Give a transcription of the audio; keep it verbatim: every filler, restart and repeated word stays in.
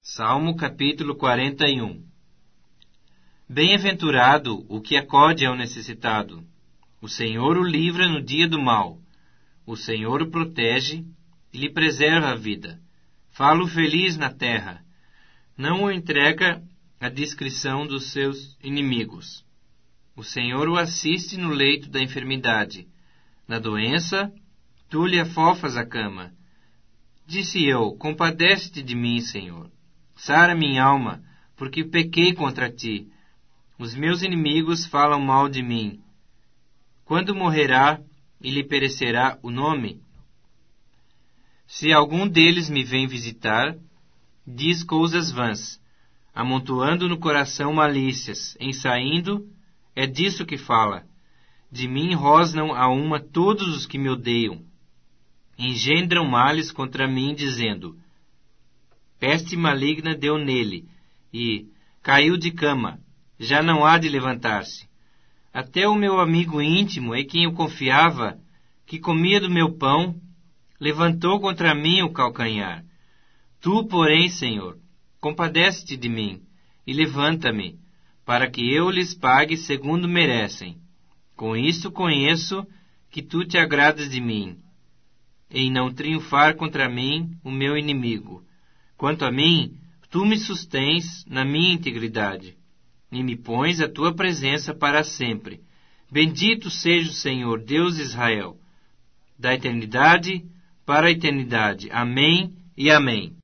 Salmo capítulo quarenta e um. Bem-aventurado o que acode ao necessitado. O Senhor o livra no dia do mal. O Senhor o protege e lhe preserva a vida. Fala-o feliz na terra. Não o entrega à discrição dos seus inimigos. O Senhor o assiste no leito da enfermidade. Na doença, tu lhe afofas a cama. Disse eu, compadece-te de mim, Senhor. Sara minha alma, porque pequei contra ti. Os meus inimigos falam mal de mim. Quando morrerá e lhe perecerá o nome? Se algum deles me vem visitar, diz coisas vãs, amontoando no coração malícias, em saindo, é disso que fala. De mim rosnam a uma todos os que me odeiam. Engendram males contra mim, dizendo: peste maligna deu nele, e caiu de cama, já não há de levantar-se. Até o meu amigo íntimo, em quem eu confiava, que comia do meu pão, levantou contra mim o calcanhar. Tu, porém, Senhor, compadece-te de mim, e levanta-me, para que eu lhes pague segundo merecem. Com isto conheço que tu te agradas de mim, em não triunfar contra mim o meu inimigo. Quanto a mim, tu me sustens na minha integridade, e me pões a tua presença para sempre. Bendito seja o Senhor, Deus de Israel, da eternidade para a eternidade. Amém e amém.